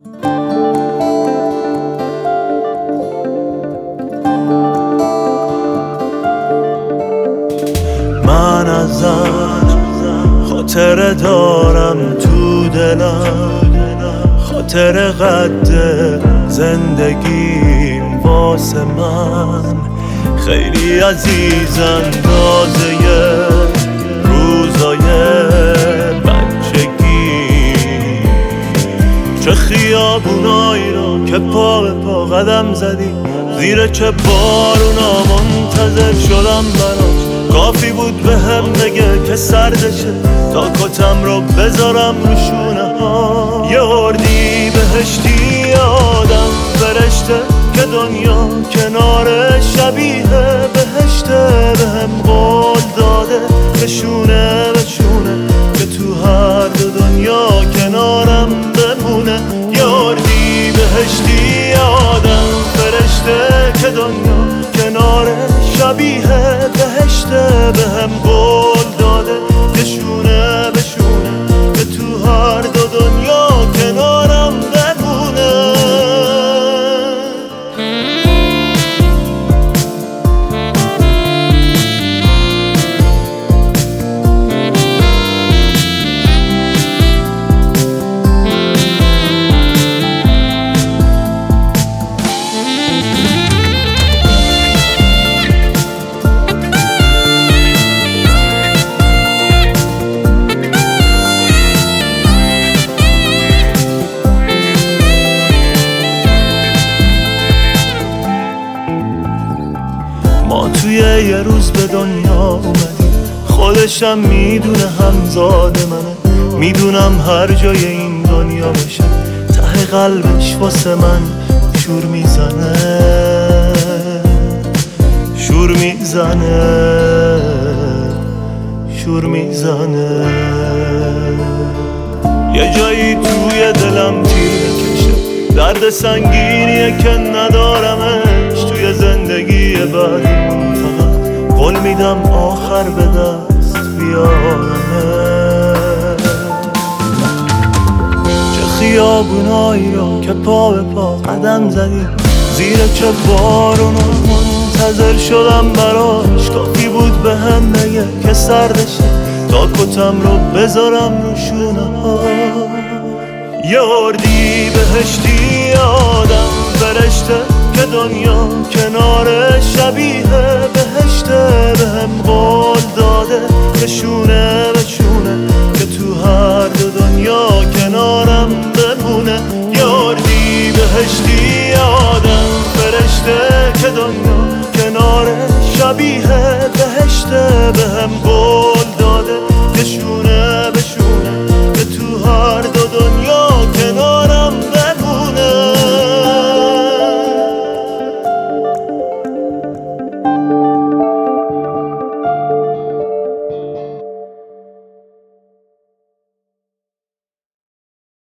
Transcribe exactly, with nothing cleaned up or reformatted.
من ازت خاطره دارم تو دلم، خاطر قد زندگیم واسه من خیلی عزیز اندازه روزای بچگی. چه خیابونایی رو که پا به پا قدم زدی، زیر چه بارونا منتظر شدم براش. کافی بود به هم بگه که سردشه تا کتم رو بذارم رو شونه ها. یه اردی بهشتی آدم فرشته که دنیا کنار شبیه بهشته. به هم قول داده بشونه بشونه که تو هر دو دنیا کنارم بمونه. یه اردی بهشتی آدم فرشته که دنیا کنار شبیه بهشته. به هم قول داده بشونه بشونه که تو هر دو دنیا کنارم بمونه. ما توی یه روز به دنیا اومدیم، خودشم میدونه همزاد منه. میدونم هر جای این دنیا باشه ته قلبش واسه من شور میزنه، شور میزنه، شور میزنه. یه جایی توی دلم تیر میکشه، درد سنگینیه که ندارمش توی زندگی بعدی. فقط قول میدم آخر به دست بیارمه. چه خیابونایی رو که پا به پا قدم زدی، زیر چه بارونا منتظر شدم براش. کافی بود به هم بگه که سردشه تا کتم رو بذارم رو شونه ها. یه اردی بهشتی آدم فرشته که دنیا کنار شبیه بهشته. به هم قول داده بشونه بشونه که تو هر دو دنیا کنارم بمونه. یه اردی بهشتی آدم فرشته که دنیا کنار شبیه بهشته. به هم قول داده بشونه